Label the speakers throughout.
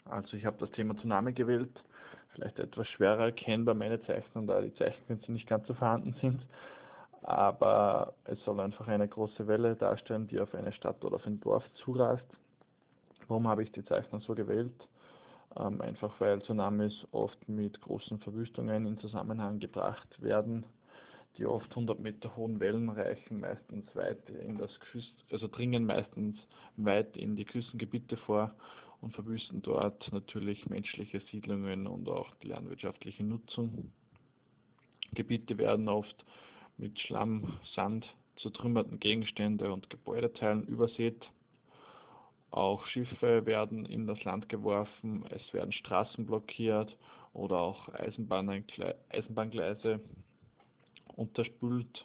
Speaker 1: Also ich habe das Thema Tsunami gewählt, vielleicht etwas schwerer erkennbar meine Zeichnung, da die Zeichenkünste nicht ganz so vorhanden sind, aber es soll einfach eine große Welle darstellen, die auf eine Stadt oder auf ein Dorf zurast. Warum habe ich die Zeichnung so gewählt? Einfach weil Tsunamis oft mit großen Verwüstungen in Zusammenhang gebracht werden, die oft 100 Meter hohen Wellen reichen, meistens weit in das dringen meistens weit in die Küstengebiete vor und verwüsten dort natürlich menschliche Siedlungen und auch die landwirtschaftliche Nutzung. Gebiete werden oft mit Schlamm, Sand, zertrümmerten Gegenstände und Gebäudeteilen übersät. Auch Schiffe werden in das Land geworfen, es werden Straßen blockiert oder auch Eisenbahngleise unterspült.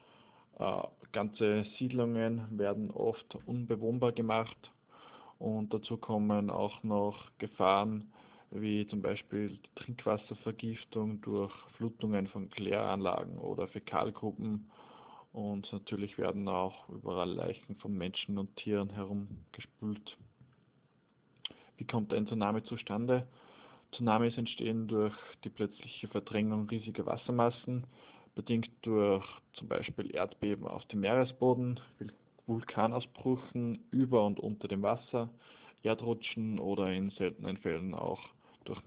Speaker 1: Ganze Siedlungen werden oft unbewohnbar gemacht und dazu kommen auch noch Gefahren wie zum Beispiel Trinkwasservergiftung durch Flutungen von Kläranlagen oder Fäkalgruben, und natürlich werden auch überall Leichen von Menschen und Tieren herumgespült. Wie kommt ein Tsunami zustande? Tsunamis entstehen durch die plötzliche Verdrängung riesiger Wassermassen, bedingt durch zum Beispiel Erdbeben auf dem Meeresboden, Vulkanausbrüchen über und unter dem Wasser, Erdrutschen oder in seltenen Fällen auch durch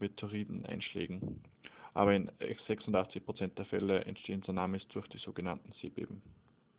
Speaker 1: Meteoriteneinschlägen. Aber in 86% der Fälle entstehen Tsunamis durch die sogenannten Seebeben.